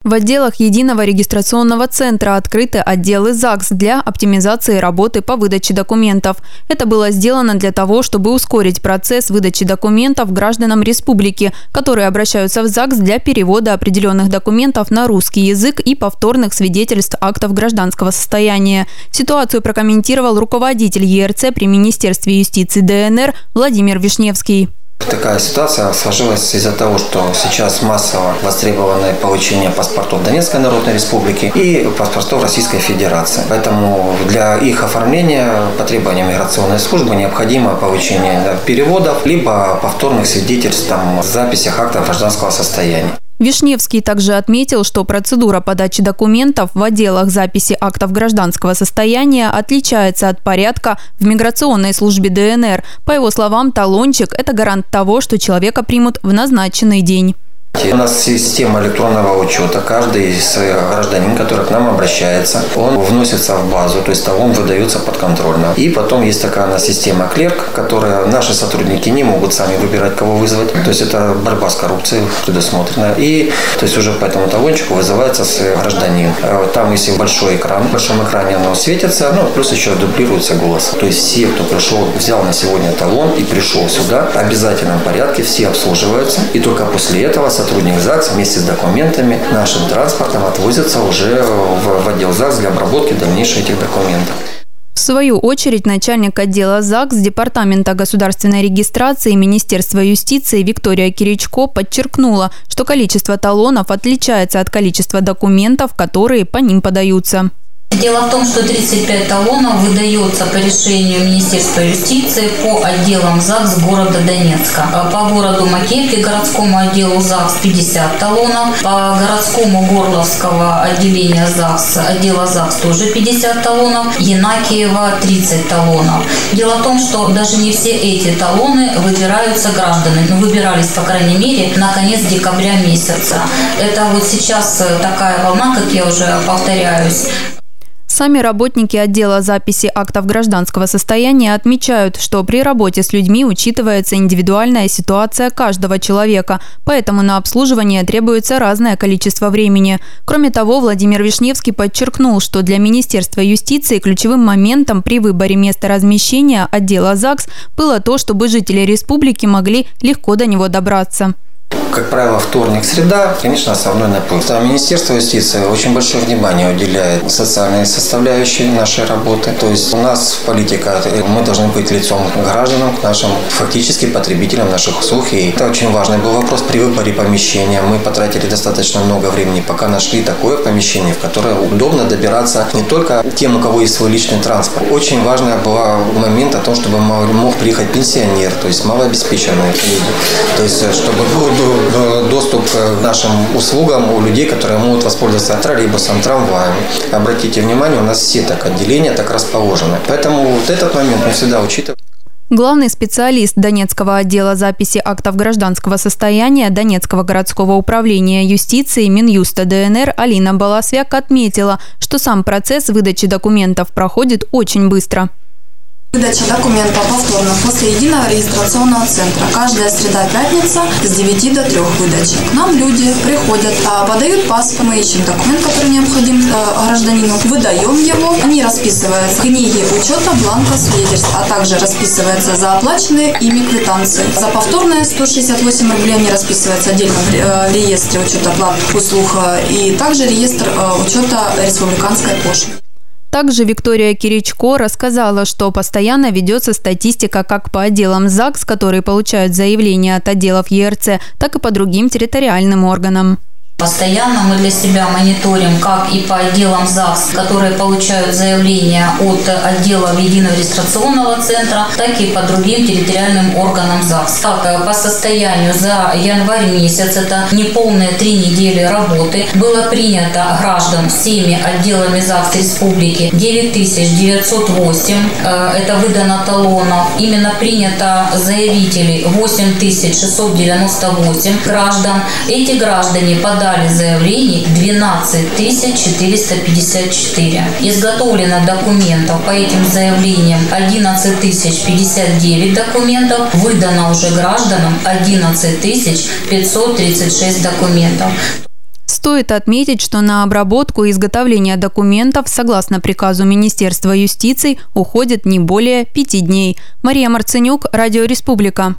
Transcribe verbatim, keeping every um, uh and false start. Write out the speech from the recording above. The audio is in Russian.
В отделах Единого регистрационного центра открыты отделы ЗАГС для оптимизации работы по выдаче документов. Это было сделано для того, чтобы ускорить процесс выдачи документов гражданам республики, которые обращаются в ЗАГС для перевода определенных документов на русский язык и повторных свидетельств актов гражданского состояния. Ситуацию прокомментировал руководитель ЕРЦ при Министерстве юстиции ДНР Владимир Вишневский. Такая ситуация сложилась из-за того, что сейчас массово востребовано получение паспортов Донецкой Народной Республики и паспортов Российской Федерации. Поэтому для их оформления по требованиям миграционной службы необходимо получение переводов либо повторных свидетельств там, в записях актов гражданского состояния. Вишневский также отметил, что процедура подачи документов в отделах записи актов гражданского состояния отличается от порядка в миграционной службе ДНР. По его словам, талончик – это гарант того, что человека примут в назначенный день. У нас система электронного учета. Каждый из гражданин, который к нам обращается, он вносится в базу, то есть талон выдается подконтрольно. И потом есть такая у нас система клерк, которая наши сотрудники не могут сами выбирать, кого вызвать. То есть это борьба с коррупцией предусмотрена. И то есть уже по этому талончику вызывается гражданин. Там, если большой экран, в большом экране оно светится, ну плюс еще дублируется голос. То есть все, кто пришел, взял на сегодня талон и пришел сюда, в обязательном порядке все обслуживаются. И только после этого сотрудник ЗАГС вместе с документами нашим транспортом отвозится уже в, в отдел ЗАГС для обработки дальнейших этих документов. В свою очередь, начальник отдела ЗАГС Департамента государственной регистрации Министерства юстиции Виктория Киричко подчеркнула, что количество талонов отличается от количества документов, которые по ним подаются. Дело в том, что тридцать пять талонов выдается по решению Министерства юстиции по отделам ЗАГС города Донецка. По городу Макеевке городскому отделу ЗАГС пятьдесят талонов, по городскому Горловского отделения ЗАГС, отдела ЗАГС тоже пятьдесят талонов, Янакиева тридцать талонов. Дело в том, что даже не все эти талоны выбираются гражданами, но выбирались, по крайней мере, на конец декабря месяца. Это вот сейчас такая волна, как я уже повторяюсь. Сами работники отдела записи актов гражданского состояния отмечают, что при работе с людьми учитывается индивидуальная ситуация каждого человека, поэтому на обслуживание требуется разное количество времени. Кроме того, Владимир Вишневский подчеркнул, что для Министерства юстиции ключевым моментом при выборе места размещения отдела ЗАГС было то, чтобы жители республики могли легко до него добраться. Как правило, вторник, среда, конечно, основной напор. Министерство юстиции очень большое внимание уделяет социальной составляющей нашей работы. То есть у нас политика, мы должны быть лицом к гражданам, к нашим фактически потребителям наших услуг. И это очень важный был вопрос при выборе помещения. Мы потратили достаточно много времени, пока нашли такое помещение, в которое удобно добираться не только тем, у кого есть свой личный транспорт. Очень важный был момент о том, чтобы мог приехать пенсионер, то есть малообеспеченные люди. То есть чтобы был доступ к нашим услугам у людей, которые могут воспользоваться троллейбусом, трамваем. Обратите внимание, у нас все так отделения так расположены. Поэтому вот этот момент мы всегда учитываем. Главный специалист Донецкого отдела записи актов гражданского состояния Донецкого городского управления юстиции Минюста ДНР Алина Баласвяк отметила, что сам процесс выдачи документов проходит очень быстро. Выдача документов повторно после Единого регистрационного центра. Каждая среда-пятница с девяти до трёх выдачи. К нам люди приходят, подают паспорт, мы ищем документ, который необходим гражданину, выдаем его, они расписываются в книге учета бланка свидетельств, а также расписываются за оплаченные ими квитанции. За повторные сто шестьдесят восемь рублей они расписываются отдельно в реестре учета плат услуг и также реестр учета республиканской пошлины. Также Виктория Киричко рассказала, что постоянно ведется статистика как по отделам ЗАГС, которые получают заявления от отделов ЕРЦ, так и по другим территориальным органам. Постоянно мы для себя мониторим как и по отделам ЗАГС, которые получают заявления от отделов Единого регистрационного центра, так и по другим территориальным органам ЗАГС. Так, по состоянию за январь месяц, это неполные три недели работы, было принято граждан всеми отделами ЗАГС Республики девять тысяч девятьсот восемь, это выдано талонов. Именно принято заявителей восемь тысяч шестьсот девяносто восемь граждан. Эти граждане подали заявлений двенадцать тысяч четыреста пятьдесят четыре. Изготовлено документов по этим заявлениям одиннадцать тысяч пятьдесят девять документов, выдано уже гражданам одиннадцать тысяч пятьсот тридцать шесть документов. Стоит отметить, что на обработку и изготовление документов, согласно приказу Министерства юстиции, уходит не более пяти дней. Мария Марценюк, Радио Республика.